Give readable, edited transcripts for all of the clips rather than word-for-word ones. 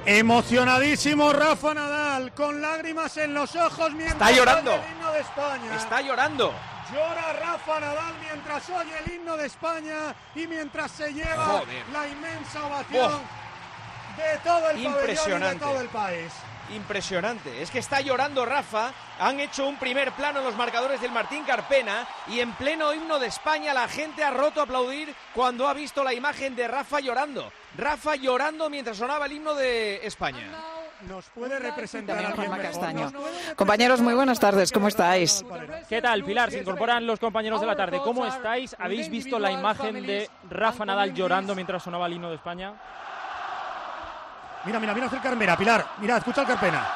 Emocionadísimo Rafa Nadal, con lágrimas en los ojos mientras está llorando. oye el himno de España. Está llorando. Llora Rafa Nadal mientras oye el himno de España y mientras se lleva la inmensa ovación de todo el pabellón y de todo el país. Impresionante, es que está llorando Rafa. Han hecho un primer plano en los marcadores del Martín Carpena y en pleno himno de España la gente ha roto a aplaudir cuando ha visto la imagen de Rafa llorando. Rafa llorando mientras sonaba el himno de España. Nos puede representar a Juanma Castaño. Compañeros, muy buenas tardes, ¿cómo estáis? ¿Qué tal, Pilar? Se incorporan los compañeros de la tarde. ¿Cómo estáis? ¿Habéis visto la imagen de Rafa Nadal llorando mientras sonaba el himno de España? Mira hacia el Carpena, Pilar. Mira, escucha el Carpena.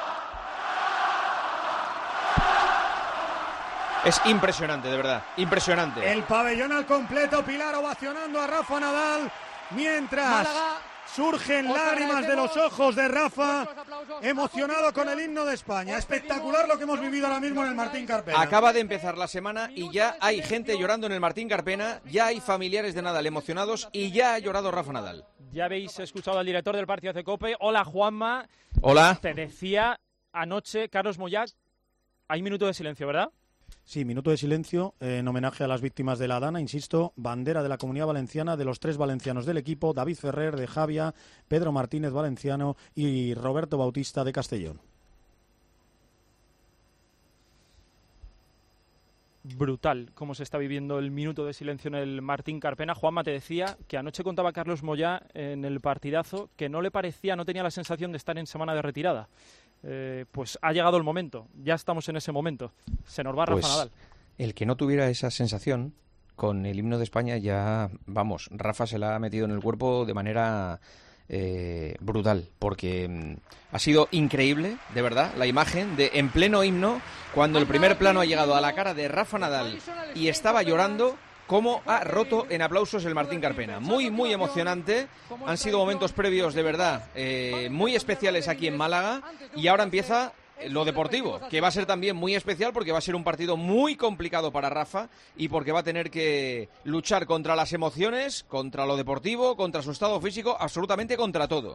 Es impresionante, de verdad, impresionante. El pabellón al completo, Pilar ovacionando a Rafa Nadal, mientras surgen lágrimas de los ojos de Rafa, emocionado con el himno de España. Espectacular lo que hemos vivido ahora mismo en el Martín Carpena. Acaba de empezar la semana y ya hay gente llorando en el Martín Carpena, ya hay familiares de Nadal emocionados y ya ha llorado Rafa Nadal. Ya habéis escuchado al director del partido de COPE. Hola, Juanma. Hola. Te decía anoche, Carlos Moyà, hay minuto de silencio, ¿verdad? Sí, minuto de silencio en homenaje a las víctimas de la Dana, insisto, bandera de la Comunidad Valenciana, de los 3 valencianos del equipo, David Ferrer de Javia, Pedro Martínez Valenciano y Roberto Bautista de Castellón. Brutal cómo se está viviendo el minuto de silencio en el Martín Carpena. Juanma, te decía que anoche contaba Carlos Moyà en el partidazo que no le parecía, no tenía la sensación de estar en semana de retirada. Pues ha llegado el momento, ya estamos en ese momento. Se nos va Rafa Nadal. El que no tuviera esa sensación con el himno de España ya, vamos, Rafa se la ha metido en el cuerpo de manera brutal, porque ha sido increíble, de verdad, la imagen de en pleno himno, cuando el primer plano ha llegado a la cara de Rafa Nadal y estaba llorando, cómo ha roto en aplausos el Martín Carpena. Muy, muy emocionante. Han sido momentos previos, de verdad, muy especiales aquí en Málaga. Y ahora empieza lo deportivo, que va a ser también muy especial porque va a ser un partido muy complicado para Rafa y porque va a tener que luchar contra las emociones, contra lo deportivo, contra su estado físico, absolutamente contra todo.